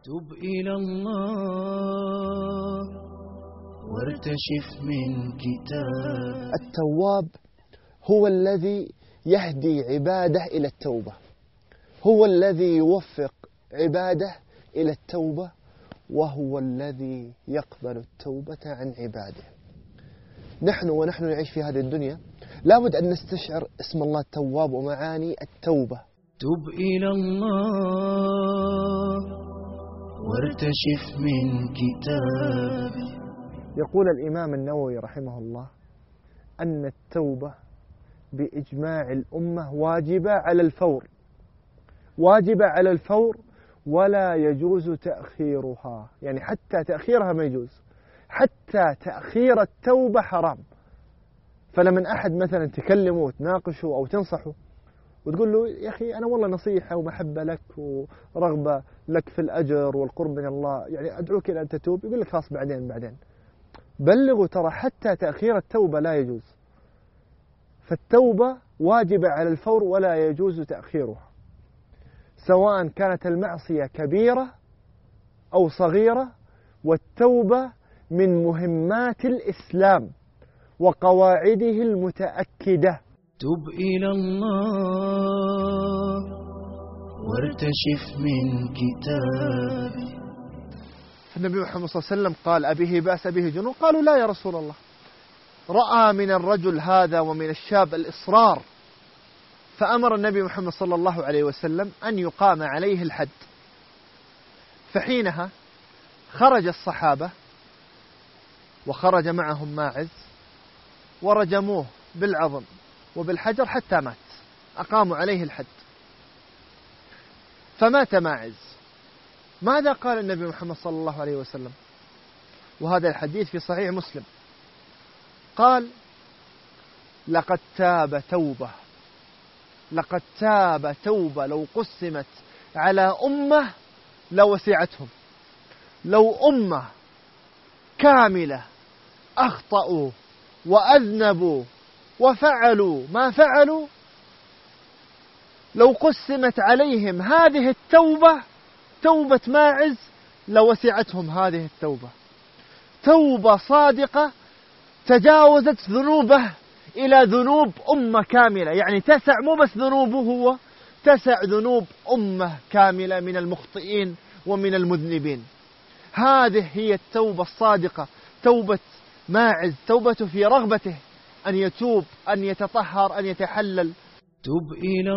تب إلى الله وارتشف من كتاب. التواب هو الذي يهدي عباده إلى التوبة، هو الذي يوفق عباده إلى التوبة، وهو الذي يقبل التوبة عن عباده. ونحن نعيش في هذه الدنيا لابد أن نستشعر اسم الله التواب ومعاني التوبة. تب إلى الله وارتشف من كتاب. يقول الإمام النووي رحمه الله أن التوبة بإجماع الأمة واجبة على الفور، واجبة على الفور ولا يجوز تأخيرها، يعني حتى تأخيرها ما يجوز، حتى تأخير التوبة حرام. فلمن أحد مثلا تكلمه وتناقشه أو تنصحه وتقول له يا أخي أنا والله نصيحة ومحبة لك ورغبة لك في الأجر والقرب من الله، يعني أدعوك إلى أن تتوب، يقول لك خلاص بعدين. بلغوا ترى حتى تأخير التوبة لا يجوز، فالتوبة واجبة على الفور ولا يجوز تأخيرها، سواء كانت المعصية كبيرة أو صغيرة. والتوبة من مهمات الإسلام وقواعده المتأكدة. تب إلى الله وارتشف من كتاب. النبي محمد صلى الله عليه وسلم قال أبيه بأس به جنون؟ قالوا لا يا رسول الله. رأى من الرجل هذا ومن الشاب الإصرار، فأمر النبي محمد صلى الله عليه وسلم أن يقام عليه الحد. فحينها خرج الصحابة وخرج معهم ماعز ورجموه بالعظم وبالحجر حتى مات، أقاموا عليه الحد فمات ماعز. ماذا قال النبي محمد صلى الله عليه وسلم؟ وهذا الحديث في صحيح مسلم. قال لقد تاب توبة، لقد تاب توبة لو قسمت على أمة لوسعتهم. لو أمة كاملة أخطأوا وأذنبوا وفعلوا ما فعلوا، لو قسمت عليهم هذه التوبة توبة ماعز لوسعتهم هذه التوبة. توبة صادقة تجاوزت ذنوبه إلى ذنوب أمة كاملة، يعني تسع مو بس ذنوبه هو، تسع ذنوب أمة كاملة من المخطئين ومن المذنبين. هذه هي التوبة الصادقة، توبة ماعز، توبته في رغبته أن يتوب، أن يتطهر، أن يتحلل. تب إلى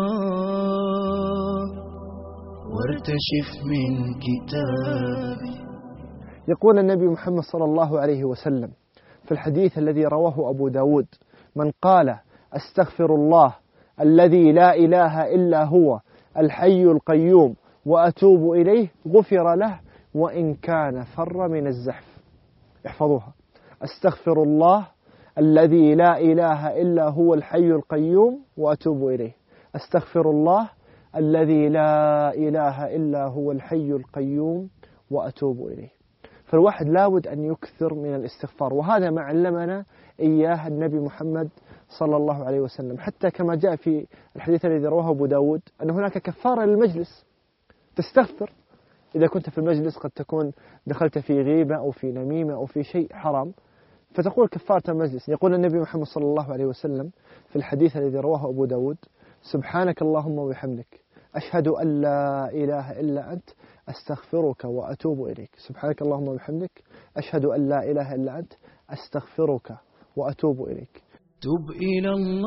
الله وارتشف من كتاب. يقول النبي محمد صلى الله عليه وسلم في الحديث الذي رواه أبو داود: من قال أستغفر الله الذي لا إله إلا هو الحي القيوم وأتوب إليه غفر له وإن كان فر من الزحف. احفظوها: أستغفر الله الذي لا إله إلا هو الحي القيوم وأتوب إليه. أستغفر الله الذي لا إله إلا هو الحي القيوم وأتوب إليه. فالواحد لابد أن يكثر من الاستغفار، وهذا ما علمنا إياه النبي محمد صلى الله عليه وسلم، حتى كما جاء في الحديث الذي رواه أبو داود أن هناك كفارة للمجلس، تستغفر. إذا كنت في المجلس قد تكون دخلت في غيبة أو في نميمة أو في شيء حرام، فتقول كفارة المجلس. يقول النبي محمد صلى الله عليه وسلم في الحديث الذي رواه أبو داود: سبحانك اللهم وبحمدك أشهد أن لا إله إلا أنت أستغفرك وأتوب إليك. سبحانك اللهم وبحمدك أشهد أن لا إله إلا أنت أستغفرك وأتوب إليك. تب إلى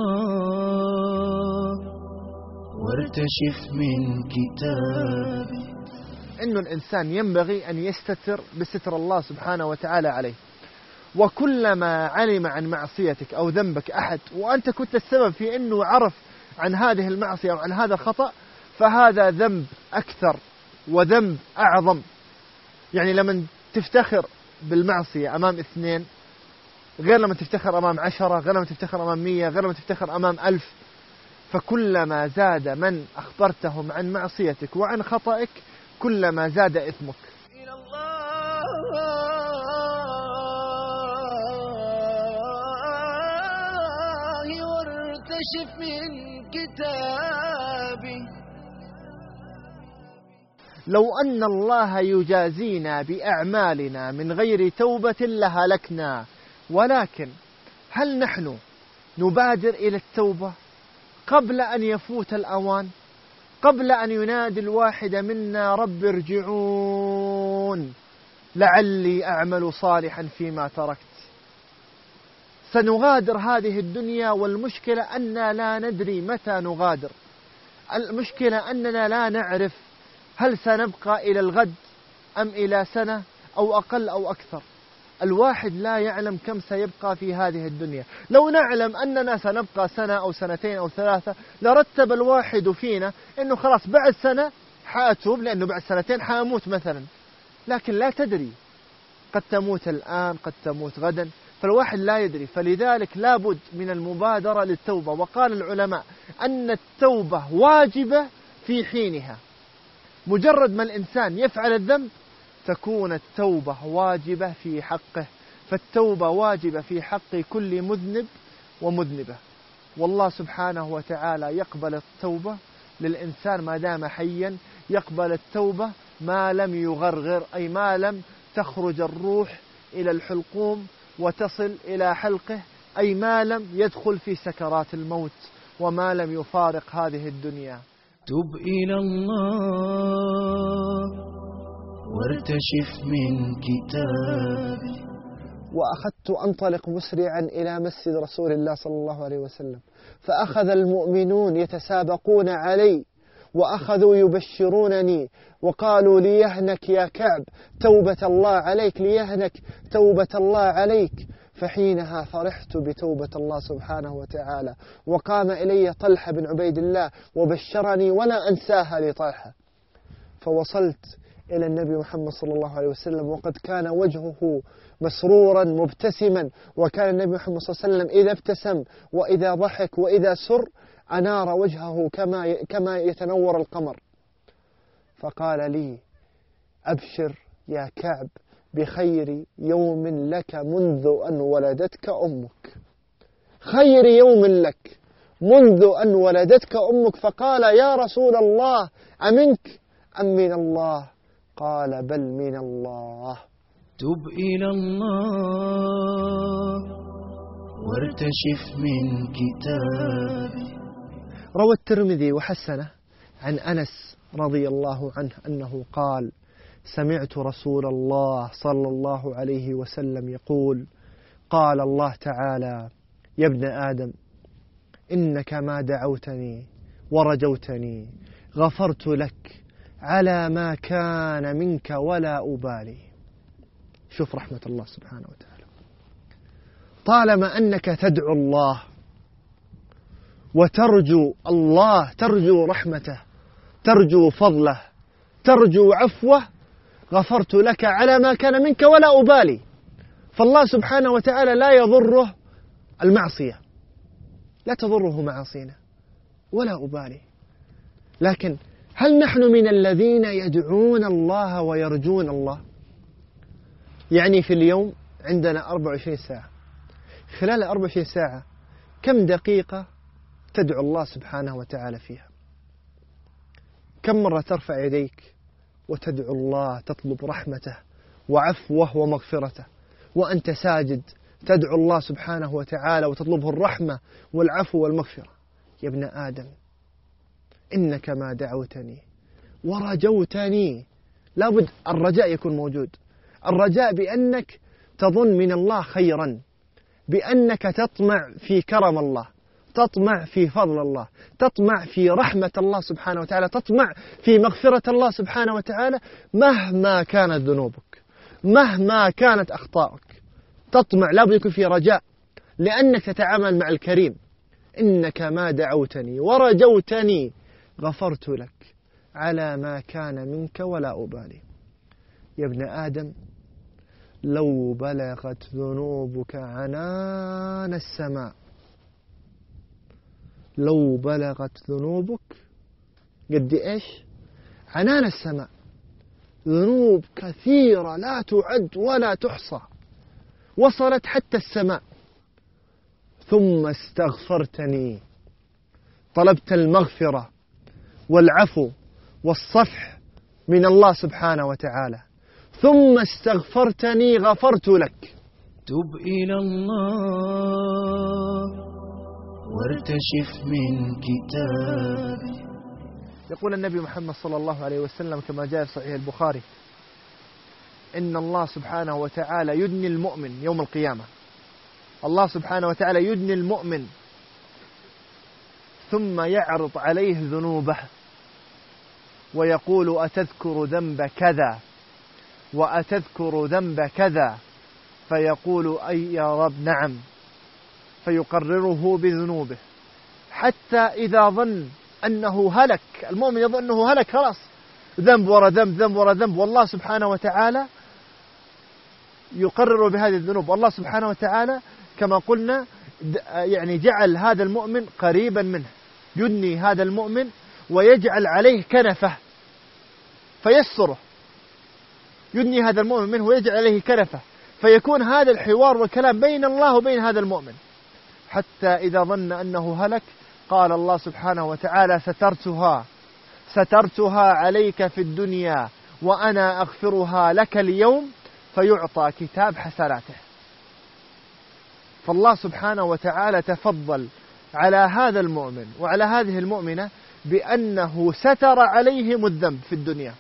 الله وارتشف من كتاب. إنه الإنسان ينبغي أن يستتر بستر الله سبحانه وتعالى عليه، وكلما علم عن معصيتك أو ذنبك أحد وأنت كنت السبب في أنه عرف عن هذه المعصية أو عن هذا الخطأ، فهذا ذنب أكثر وذنب أعظم. يعني لما تفتخر بالمعصية أمام 2 غير لما تفتخر أمام 10، غير لما تفتخر أمام 100، غير لما تفتخر أمام 1000. فكلما زاد من أخبرتهم عن معصيتك وعن خطأك كلما زاد إثمك. إلى الله وارتشف من كتابي. لو أن الله يجازينا بأعمالنا من غير توبة لهلكنا. ولكن هل نحن نبادر إلى التوبة قبل أن يفوت الأوان، قبل أن ينادي الواحد منا رب ارجعون لعلي أعمل صالحا فيما تركت؟ سنغادر هذه الدنيا، والمشكلة أننا لا ندري متى نغادر. المشكلة أننا لا نعرف هل سنبقى إلى الغد أم إلى سنة أو أقل أو أكثر. الواحد لا يعلم كم سيبقى في هذه الدنيا. لو نعلم أننا سنبقى سنة أو سنتين أو ثلاثة لرتب الواحد فينا أنه خلاص بعد سنة حأتوب، لأنه بعد سنتين حأموت مثلا. لكن لا تدري، قد تموت الآن قد تموت غدا، فالواحد لا يدري. فلذلك لابد من المبادرة للتوبة. وقال العلماء أن التوبة واجبة في حينها. مجرد ما الإنسان يفعل الذنب تكون التوبة واجبة في حقه. فالتوبة واجبة في حق كل مذنب ومذنبة. والله سبحانه وتعالى يقبل التوبة للإنسان ما دام حيا، يقبل التوبة ما لم يغرغر، أي ما لم تخرج الروح إلى الحلقوم وتصل إلى حلقه، أي ما لم يدخل في سكرات الموت وما لم يفارق هذه الدنيا. تب إلى الله وارتشف من كتابه. وأخذت أنطلق مسرعا إلى مسجد رسول الله صلى الله عليه وسلم، فأخذ المؤمنون يتسابقون علي وأخذوا يبشرونني وقالوا ليهنك يا كعب توبة الله عليك، ليهنك توبة الله عليك. فحينها فرحت بتوبة الله سبحانه وتعالى. وقام إلي طلحة بن عبيد الله وبشرني ولا أنساها لطلحة. فوصلت إلى النبي محمد صلى الله عليه وسلم وقد كان وجهه مسرورا مبتسما، وكان النبي محمد صلى الله عليه وسلم إذا ابتسم وإذا ضحك وإذا سر أنار وجهه كما يتنور القمر. فقال لي: أبشر يا كعب بخير يوم لك منذ أن ولدتك أمك. خير يوم لك منذ أن ولدتك أمك. فقال: يا رسول الله أمنك أم من الله؟ قال: بل من الله. تب إلى الله وارتشف من كتابه. روى الترمذي وحسنه عن أنس رضي الله عنه أنه قال: سمعت رسول الله صلى الله عليه وسلم يقول: قال الله تعالى: يا ابن آدم إنك ما دعوتني ورجوتني غفرت لك على ما كان منك ولا أبالي. شوف رحمة الله سبحانه وتعالى. طالما أنك تدعو الله وترجو الله، ترجو رحمته، ترجو فضله، ترجو عفوه، غفرت لك على ما كان منك ولا أبالي. فالله سبحانه وتعالى لا يضره المعصية، لا تضره معاصينا ولا أبالي. لكن هل نحن من الذين يدعون الله ويرجون الله؟ يعني في اليوم عندنا 24 ساعة، خلال 24 ساعة كم دقيقة تدعو الله سبحانه وتعالى فيها؟ كم مرة ترفع يديك وتدعو الله تطلب رحمته وعفوه ومغفرته، وأنت ساجد تدعو الله سبحانه وتعالى وتطلبه الرحمة والعفو والمغفرة؟ يا ابن آدم إنك ما دعوتني ورجوتني. لابد الرجاء يكون موجود. الرجاء بأنك تظن من الله خيرا، بأنك تطمع في كرم الله، تطمع في فضل الله، تطمع في رحمة الله سبحانه وتعالى، تطمع في مغفرة الله سبحانه وتعالى مهما كانت ذنوبك، مهما كانت أخطائك. تطمع، لابد يكون في رجاء، لأنك تتعامل مع الكريم. إنك ما دعوتني ورجوتني غفرت لك على ما كان منك ولا أبالي. يا ابن آدم لو بلغت ذنوبك عنان السماء، لو بلغت ذنوبك قد إيش؟ عنان السماء. ذنوب كثيرة لا تعد ولا تحصى، وصلت حتى السماء. ثم استغفرتني، طلبت المغفرة والعفو والصفح من الله سبحانه وتعالى ثم استغفرتني غفرت لك. تب إلى الله وارتشف من كتابه. يقول النبي محمد صلى الله عليه وسلم كما جاء في صحيح البخاري: إن الله سبحانه وتعالى يدني المؤمن يوم القيامة. الله سبحانه وتعالى يدني المؤمن ثم يعرض عليه ذنوبه ويقول: أتذكر ذنب كذا وأتذكر ذنب كذا؟ فيقول: أي يا رب نعم. فيقرره بذنوبه حتى إذا ظن أنه هلك، المؤمن يظن أنه هلك خلاص، ذنب ورا ذنب ذنب ورا ذنب، والله سبحانه وتعالى يقرر بهذه الذنوب. والله سبحانه وتعالى كما قلنا يعني جعل هذا المؤمن قريبا منه، يدني هذا المؤمن ويجعل عليه كنفة فيستره، يدني هذا المؤمن منه ويجعل عليه كنفة، فيكون هذا الحوار والكلام بين الله وبين هذا المؤمن. حتى إذا ظن أنه هلك قال الله سبحانه وتعالى: سترتها عليك في الدنيا وأنا أغفرها لك اليوم، فيعطى كتاب حسناته. فالله سبحانه وتعالى تفضل على هذا المؤمن وعلى هذه المؤمنة بأنه ستر عليهم الذنب في الدنيا،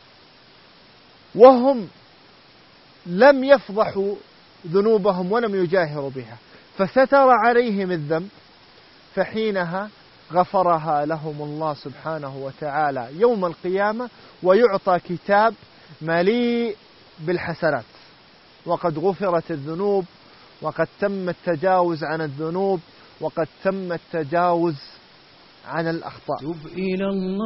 وهم لم يفضحوا ذنوبهم ولم يجاهروا بها، فستر عليهم الذنب، فحينها غفرها لهم الله سبحانه وتعالى يوم القيامة، ويعطى كتاب مليء بالحسنات، وقد غفرت الذنوب، وقد تم التجاوز عن الذنوب، وقد تم التجاوز عن الأخطاء. تب إلى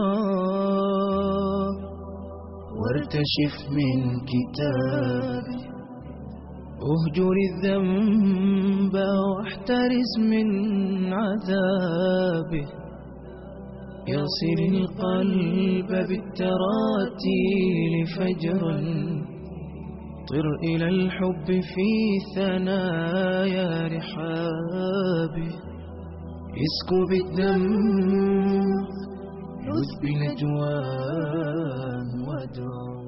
الله وارتشف من كتابه. اهجر الذنب واحترس من عذابه. يصل القلب بالتراتيل فجرا. طر إلى الحب في ثنايا رحابه. اسكب الدم لذ بنجوان ودعو.